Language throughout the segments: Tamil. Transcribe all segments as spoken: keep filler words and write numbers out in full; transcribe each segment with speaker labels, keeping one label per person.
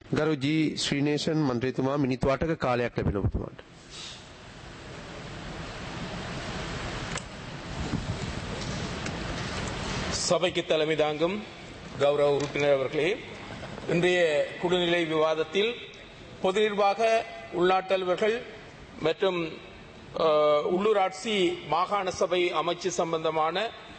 Speaker 1: ගරු ජී ශ්‍රීනේෂන් මන්ත්‍රීතුමා මිනිත්තු අටක කාලයක් ලැබෙනවා ඔබතුමාට.
Speaker 2: சபைக்கு தலைமை தாங்கும் கௌரவ உறுப்பினர் அவர்களே, இன்றைய குடிநிலை விவாதத்தில் பொது நிர்வாக உள்நாட்டலுவர்கள் மற்றும் உள்ளூராட்சி மாகாண சபை அமைச்சு சம்பந்தமான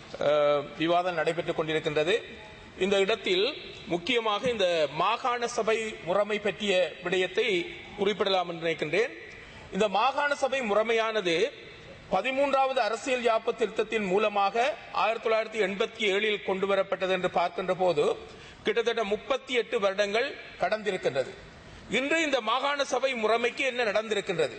Speaker 2: விவாதம் நடைபெற்றுக் கொண்டிருக்கின்றது. இந்த இடத்தில் முக்கியமாக இந்த மாகாண சபை முறைமை பற்றிய விடயத்தை குறிப்பிடலாம் என்று நினைக்கின்றேன். இந்த மாகாண சபை முறைமையானது பதிமூன்றாவது அரசியல் யாப்பு திருத்தத்தின் மூலமாக ஆயிரத்தி தொள்ளாயிரத்தி எண்பத்தி ஏழில் கொண்டு வரப்பட்டது என்று பார்க்கின்ற போது கிட்டத்தட்ட முப்பத்தி எட்டு வருடங்கள் கடந்திருக்கின்றது. இன்று இந்த மாகாண சபை முறைமைக்கு என்ன நடந்திருக்கின்றது?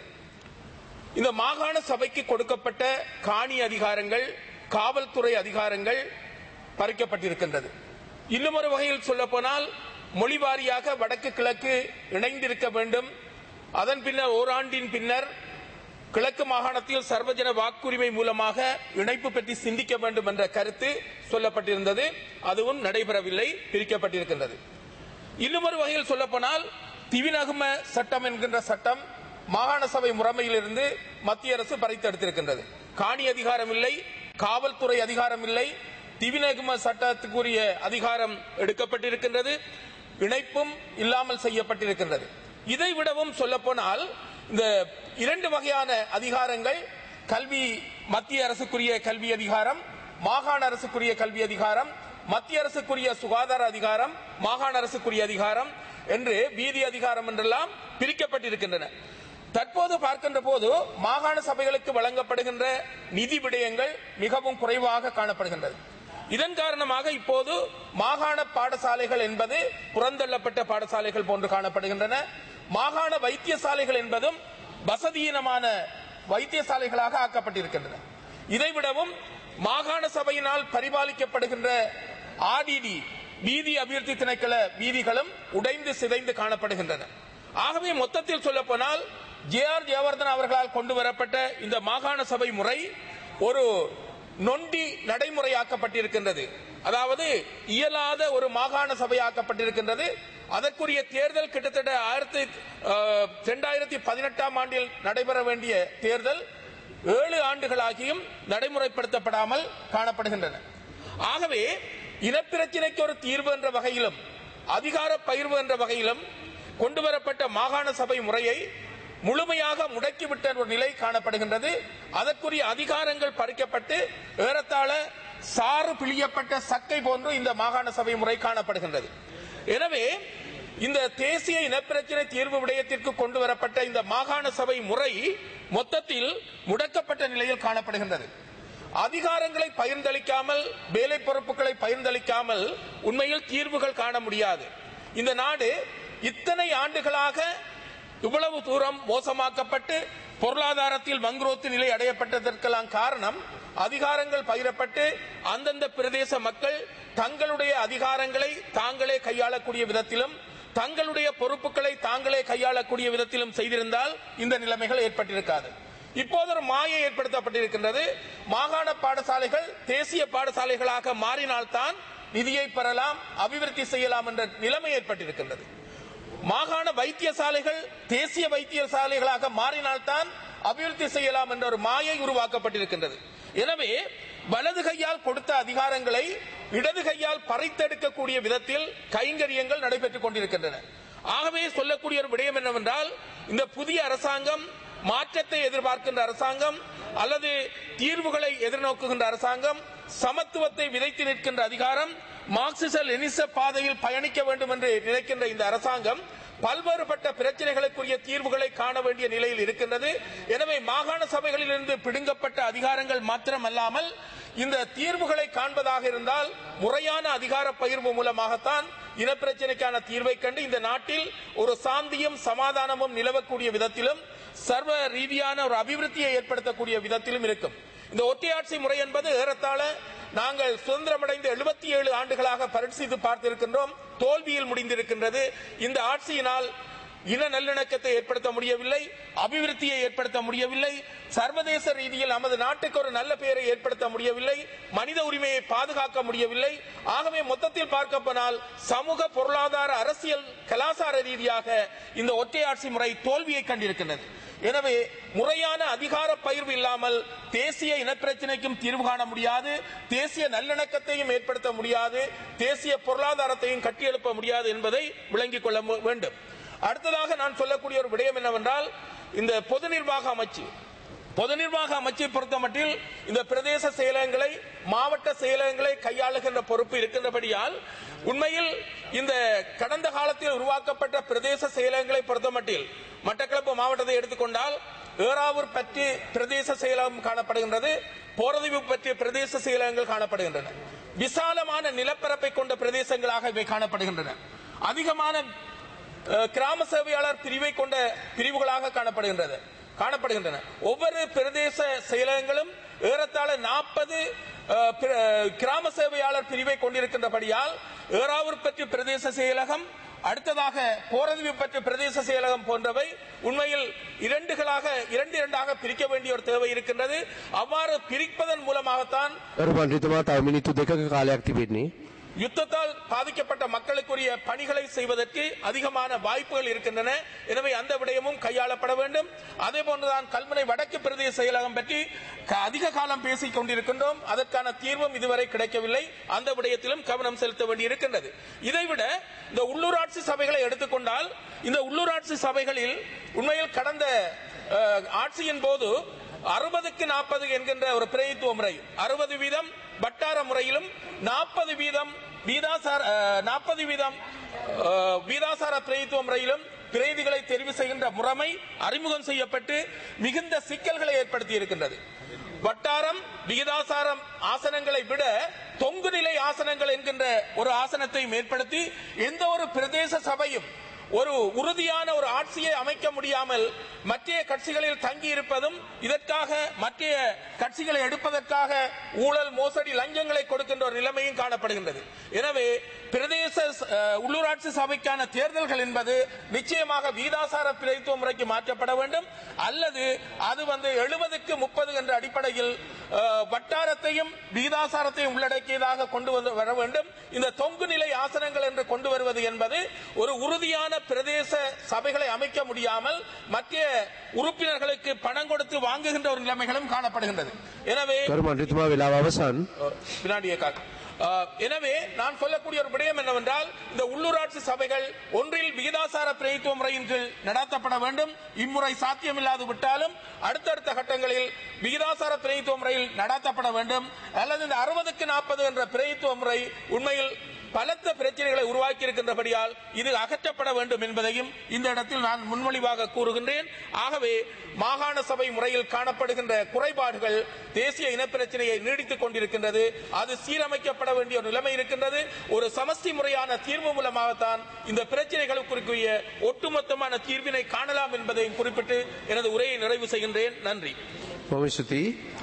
Speaker 2: இந்த மாகாண சபைக்கு கொடுக்கப்பட்ட காணி அதிகாரங்கள், காவல்துறை அதிகாரங்கள் பறிக்கப்பட்டிருக்கின்றது. இன்னும் ஒரு வகையில் சொல்ல போனால் மொழி வாரியாக வடக்கு கிழக்கு இணைந்திருக்க வேண்டும். அதன் பின்னர் ஓராண்டின் பின்னர் கிழக்கு மாகாணத்தில் சர்வஜன வாக்குரிமை மூலமாக இணைப்பு பற்றி சிந்திக்க வேண்டும் என்ற கருத்து சொல்லப்பட்டிருந்தது. அதுவும் நடைபெறவில்லை, பிரிக்கப்பட்டிருக்கின்றது. இன்னும் ஒரு வகையில் சொல்ல போனால் திவிநகும சட்டம் என்கின்ற சட்டம் மாகாண சபை முறைமையிலிருந்து மத்திய அரசு பறித்தெடுத்திருக்கின்றது. காணி அதிகாரம் இல்லை, காவல்துறை அதிகாரம் இல்லை, திவிநகும சட்டத்துக்குரிய அதிகாரம் எடுக்கப்பட்டிருக்கின்றது, இணைப்பும் இல்லாமல் செய்யப்பட்டிருக்கின்றது. இதை விடவும் சொல்ல போனால் இந்த இரண்டு வகையான அதிகாரங்கள், கல்வி மத்திய அரசுக்குரிய கல்வி அதிகாரம், மாகாண அரசுக்குரிய கல்வி அதிகாரம், மத்திய அரசுக்குரிய சுகாதார அதிகாரம், மாகாண அரசுக்குரிய அதிகாரம் என்று வீதி அதிகாரம் என்றெல்லாம் பிரிக்கப்பட்டிருக்கின்றன. தற்போது பார்க்கின்ற போது மாகாண சபைகளுக்கு வழங்கப்படுகின்ற நிதி விடயங்கள் மிகவும் குறைவாக காணப்படுகின்றது. இதன் காரணமாக இப்போது மாகாண பாடசாலைகள் என்பது புறந்தள்ளப்பட்ட பாடசாலைகள் போன்று காணப்படுகின்றன. மாகாண வைத்தியசாலைகள் என்பதும் வசதியினமான வைத்தியசாலைகளாக ஆக்கப்பட்டிருக்கின்றன. இதைவிடவும் மாகாண சபையினால் பரிபாலிக்கப்படுகின்ற ஆர்டிடி வீதி அபிவிருத்தி திணைக்கள வீதிகளும் உடைந்து சிதைந்து காணப்படுகின்றன. ஆகவே மொத்தத்தில் சொல்ல போனால் ஜே ஆர் ஜெயவர்தன் அவர்களால் கொண்டு வரப்பட்ட இந்த மாகாண சபை முறை ஒரு நொண்டி நடைமுறையாக்கப்பட்டிருக்கின்றது. அதாவது இயலாத ஒரு மாகாண சபையாக்கப்பட்டிருக்கின்றது. அதற்குரிய தேர்தல் கிட்டத்தட்ட ஆயிரத்தி இரண்டாயிரத்தி பதினெட்டாம் ஆண்டில் நடைபெற வேண்டிய தேர்தல் ஏழு ஆண்டுகளாகியும் நடைமுறைப்படுத்தப்படாமல் காணப்படுகின்றன. ஆகவே இனப்பிரச்சினைக்கு ஒரு தீர்வு என்ற வகையிலும் அதிகார பகிர்வு என்ற வகையிலும் கொண்டுவரப்பட்ட மாகாண சபை முறையை முழுமையாக முடக்கிவிட்ட ஒரு நிலை காணப்படுகின்றது. அதற்குரிய அதிகாரங்கள் பறிக்கப்பட்டு ஏறத்தாழ சாறு பிழியப்பட்ட சக்கை போன்று இந்த மாகாண சபை முறை காணப்படுகின்றது. எனவே இந்த தேசிய இனப்பிரச்சினை தீர்வு விடயத்திற்கு கொண்டு வரப்பட்ட இந்த மாகாண சபை முறை மொத்தத்தில் முடக்கப்பட்ட நிலையில் காணப்படுகின்றது. அதிகாரங்களை பகிர்ந்தளிக்காமல், வேலை பொறுப்புகளை பகிர்ந்தளிக்காமல் உண்மையில் தீர்வுகள் காண முடியாது. இந்த நாடு இத்தனை ஆண்டுகளாக இவ்வளவு தூரம் மோசமாக்கப்பட்டு பொருளாதாரத்தில் மங்குரோத்து நிலை அடையப்பட்டதற்கெல்லாம் காரணம் அதிகாரங்கள் பகிரப்பட்டு அந்தந்த பிரதேச மக்கள் தங்களுடைய அதிகாரங்களை தாங்களே கையாளக்கூடிய விதத்திலும் தங்களுடைய பொறுப்புகளை தாங்களே கையாளக்கூடிய விதத்திலும் செய்திருந்தால் இந்த நிலைமைகள் ஏற்பட்டிருக்காது. இப்போது ஒரு மாயை ஏற்படுத்தப்பட்டிருக்கின்றது. மாகாண பாடசாலைகள் தேசிய பாடசாலைகளாக மாறினால்தான் நிதியை பெறலாம், அபிவிருத்தி செய்யலாம் என்ற நிலைமை ஏற்பட்டிருக்கின்றது. மாகாண வைத்தியசாலைகள் தேசிய வைத்தியசாலைகளாக மாறினால்தான் அபிவிருத்தி செய்யலாம் என்ற ஒரு மாயை உருவாக்கப்பட்டிருக்கின்றது. எனவே வலது கையால் கொடுத்த அதிகாரங்களை இடது கையால் பறித்தெடுக்கக்கூடிய விதத்தில் கைங்கரியங்கள் நடைபெற்றுக் கொண்டிருக்கின்றன. ஆகவே சொல்லக்கூடிய ஒரு விடயம் என்னவென்றால், இந்த புதிய அரசாங்கம் மாற்றத்தை எதிர்பார்க்கின்ற அரசாங்கம் அல்லது தீர்வுகளை எதிர்நோக்குகின்ற அரசாங்கம், சமத்துவத்தை விதைத்து நிற்கின்ற அதிகாரம், மார்க்சிச லெனிச பாதையில் பயணிக்க வேண்டும் என்று நினைக்கின்ற இந்த அரசாங்கம் பல்வேறுபட்ட பிரச்சனைகளுக்குரிய தீர்வுகளை காண வேண்டிய நிலையில் இருக்கின்றது. எனவே மாகாண சபைகளில் இருந்து பிடுங்கப்பட்ட அதிகாரங்கள் மாத்திரமல்லாமல் இந்த தீர்வுகளை காண்பதாக இருந்தால் முறையான அதிகார பகிர்வு மூலமாகத்தான் இனப்பிரச்சனைக்கான தீர்வை கண்டு இந்த நாட்டில் ஒரு சாந்தியும் சமாதானமும் நிலவக்கூடிய விதத்திலும் சர்வ ரீதியான ஒரு அபிவிருத்தியை ஏற்படுத்தக்கூடிய விதத்திலும் இருக்கும். இந்த ஒற்றையாட்சி முறை என்பது ஏறத்தாழ நாங்கள் சுதந்திரமடைந்த எழுபத்தி ஏழு ஆண்டுகளாக பரிசீலித்து பார்த்திருக்கின்றோம். தோல்வியில் முடிந்திருக்கின்றது. இந்த ஆட்சியினால் இன நல்லிணக்கத்தை ஏற்படுத்த முடியவில்லை, அபிவிருத்தியை ஏற்படுத்த முடியவில்லை, சர்வதேச ரீதியில் நமது நாட்டுக்கு ஒரு நல்ல பெயரை ஏற்படுத்த முடியவில்லை, மனித உரிமையை பாதுகாக்க முடியவில்லை. ஆகவே மொத்தத்தில் பார்க்க போனால் சமூக, பொருளாதார, அரசியல், கலாச்சார ரீதியாக இந்த ஒற்றையாட்சி முறை தோல்வியை கண்டிருக்கின்றது. எனவே முறையான அதிகார பகிர்வு இல்லாமல் தேசிய இனப்பிரச்சினைக்கும் தீர்வு காண முடியாது, தேசிய நல்லிணக்கத்தையும் ஏற்படுத்த முடியாது, தேசிய பொருளாதாரத்தையும் கட்டியெழுப்ப முடியாது என்பதை விளங்கிக் கொள்ள வேண்டும். அடுத்ததாக நான் சொல்லக்கூடிய ஒரு விடயம் என்னவென்றால், இந்த பொது நிர்வாக அமைச்சு பொது நிர்வாக அமைச்சை பொறுத்தமட்டில் இந்த பிரதேச செயலகங்களை, மாவட்ட செயலகங்களை கையாளுகின்ற பொறுப்பு இருக்கின்றபடியால் உண்மையில் இந்த கடந்த காலத்தில் உருவாக்கப்பட்ட பிரதேச செயலகங்களை பொறுத்தமட்டில் மட்டக்களப்பு மாவட்டத்தை எடுத்துக்கொண்டால் ஏறாவூர் பற்றி பிரதேச செயலகம் காணப்படுகின்றது, போரதீவு பற்றிய பிரதேச செயலகங்கள் காணப்படுகின்றன. விசாலமான நிலப்பரப்பை கொண்ட பிரதேசங்களாக இவை காணப்படுகின்றன. அதிகமான கிராம சேவையாளர் பிரிவை கொண்ட பிரிவுகளாக காணப்படுகின்றது காணப்படுகின்றன ஒவ்வொரு பிரதேச செயலகங்களும் ஏறத்தாழ நாற்பது கிராம சேவையாளர் பிரிவை கொண்டிருக்கின்றபடியால் ஏறாவூர் பற்றி பிரதேச செயலகம், அடுத்ததாக போரதீவு பற்றி பிரதேச செயலகம் போன்றவை உண்மையில் இரண்டுகளாக இரண்டு இரண்டாக பிரிக்க வேண்டிய ஒரு தேவை இருக்கின்றது. அவ்வாறு பிரிப்பதன் மூலமாகத்தான் யுத்தத்தால் பாதிக்கப்பட்ட மக்களுக்குரிய பணிகளை செய்வதற்கு அதிகமான வாய்ப்புகள் இருக்கின்றன. எனவே அந்த விடயமும் கையாளப்பட வேண்டும். அதே போன்றுதான் கல்முனை வடக்கு பிரதேச செயலகம் பற்றி அதிக காலம் பேசிக் கொண்டிருக்கின்றோம். அதற்கான தீர்வும் இதுவரை கிடைக்கவில்லை. அந்த விடயத்திலும் கவனம் செலுத்த வேண்டியிருக்கின்றது. இதைவிட இந்த உள்ளூராட்சி சபைகளை எடுத்துக்கொண்டால் இந்த உள்ளூராட்சி சபைகளில் உண்மையில் கடந்த ஆட்சியின் போது அறுபதுக்கு நாற்பது என்கின்ற ஒரு பிரதித்துவ முறை, அறுபது வீதம் வட்டார முறையிலும் நாற்பது வீதம் நாற்பது வீதம் வீதாசார பிரதித்துவ முறையிலும் பிரதிகளை தெரிவு செய்கின்ற முறைமை அறிமுகம் செய்யப்பட்டு மிகுந்த சிக்கல்களை ஏற்படுத்தி இருக்கின்றது. வட்டாரம் விகிதாசாரம் ஆசனங்களை விட தொங்கு நிலை ஆசனங்கள் என்கின்ற ஒரு ஆசனத்தை ஏற்படுத்தி எந்த ஒரு பிரதேச சபையும் ஒரு உறுதியான ஒரு ஆட்சியை அமைக்க முடியாமல் மற்ற கட்சிகளில் தங்கி இருப்பதும், இதற்காக மற்ற கட்சிகளை எடுப்பதற்காக ஊழல், மோசடி, லஞ்சங்களை கொடுக்கின்ற ஒரு நிலைமையும் காணப்படுகின்றது. எனவே பிரதேச உள்ளூராட்சி சபைக்கான தேர்தல்கள் என்பது நிச்சயமாக வீதாசார பிரதித்துவ முறைக்கு மாற்றப்பட வேண்டும். அல்லது அது வந்து எழுபதுக்கு முப்பது என்ற அடிப்படையில் வட்டாரத்தையும் வீதாசாரத்தையும் உள்ளடக்கியதாக கொண்டு வந்து வர வேண்டும். இந்த தொங்கு நிலை ஆசனங்கள் என்று கொண்டு வருவது என்பது ஒரு உறுதியான பிரதேச சபைகளை அமைக்க முடியாமல் மற்ற உறுப்பினர்களுக்கு பணம் கொடுத்து வாங்குகின்ற ஒரு நிலைமைகளும் காணப்படுகின்றது. எனவே எனவே நான் சொல்லக்கூடிய ஒரு விடயம் என்னவென்றால், இந்த உள்ளூராட்சி சபைகள் ஒன்றில் விகிதாசார பிரதித்துவ முறையின் கீழ் நடத்தப்பட வேண்டும். இம்முறை சாத்தியமில்லாது விட்டாலும் அடுத்தடுத்த கட்டங்களில் விகிதாசார பிரதித்துவ முறையில் நடத்தப்பட வேண்டும். அல்லது இந்த அறுபதுக்கு நாற்பது என்ற பிரதித்துவ முறை உண்மையில் பலத்த பிரச்சனைகளை உருவாக்கி இருக்கின்றபடியால் இது அகற்றப்பட வேண்டும் என்பதையும் இந்த இடத்தில் நான் முன்மொழிவாக கூறுகின்றேன். ஆகவே மாகாண சபை முறையில் காணப்படுகின்ற குறைபாடுகள் தேசிய இனப்பிரச்சனையை நீடித்துக் கொண்டிருக்கின்றது. அது சீரமைக்கப்பட வேண்டிய ஒரு நிலைமை இருக்கின்றது. ஒரு சமஸ்தி முறையான தீர்வு மூலமாகத்தான் இந்த பிரச்சனைகளுக்குரிய ஒட்டுமொத்தமான தீர்வினை காணலாம் என்பதையும் குறிப்பிட்டு எனது உரையை நிறைவு செய்கின்றேன். நன்றி.